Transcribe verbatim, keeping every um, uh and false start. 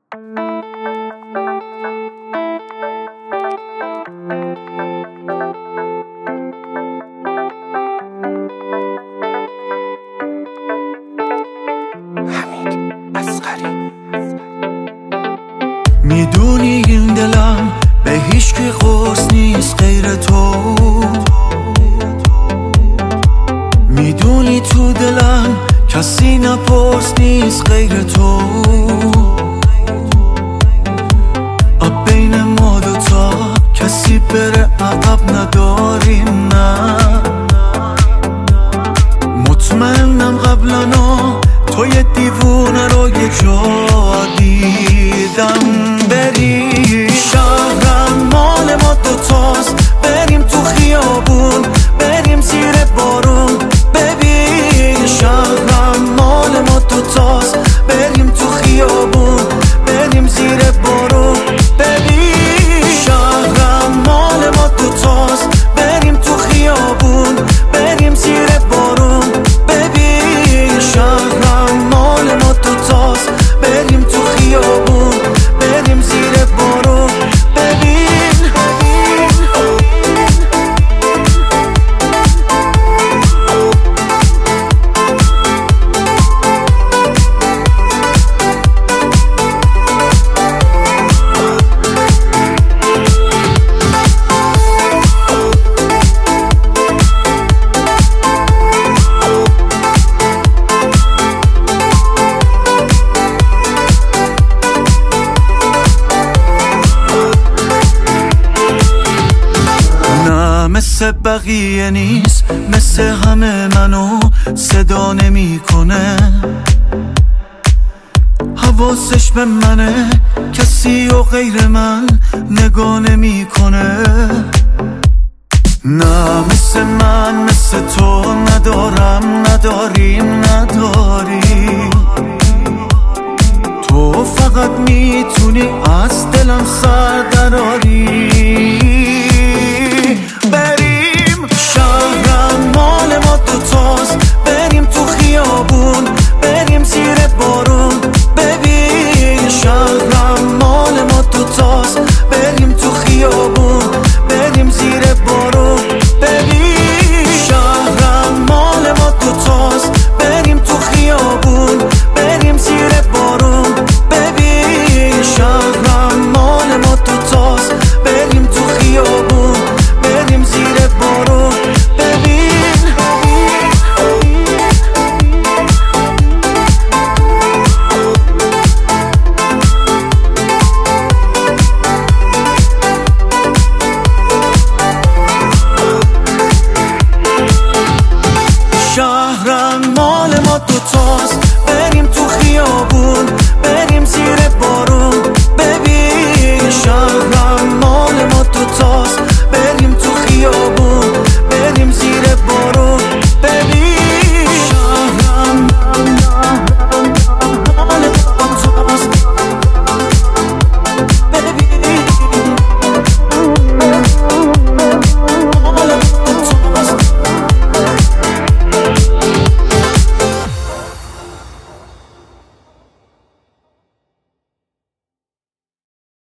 میدونی این دلم به هیچ کی قرص نیست غیر تو، میدونی تو دلم کسی نپرس نیست غیر تو. اب بین ما دوتا کسی بره عقب نداریم، نه مطمئنم قبلنا تو یه دیوونه رو یه جا دیدم. بریم شهرم مال ما دوتاست، بریم تو خیابون بریم زیر بارون. ببین شهرم مال ما دوتاست، بریم تو خیابون بریم زیر بارون. ببین شهرم مال ما دوتاست، بریم تو خیابون بریم زیر بارون. ببین شهرم مال ما دوتاست، بریم تو خیابون بریم زیر بارون. ببین مثل بقیه نیست، مثل همه منو صدا نمیکنه. حواسش به منه، کسی و غیر من نگاه نمیکنه. نه مثل من مثل تو ندارم، نداریم نداریم. تو فقط میتونی از دلم سر دراری. بریم شهرم مال ما دوتاست، بریم تو خیابون بریم زیر بارون. ببین شهرم مال ما دوتاست، بریم تو خیابون بریم زیر بارون. ببین شهرم مال ما دوتاست، بریم تو خیابون بریم زیر بارون. ببین شهرم مال ما دوتاست، بریم تو خیابون بریم زیر بارون. ببین شهرم مال ما دوتاست، بریم تو خیابون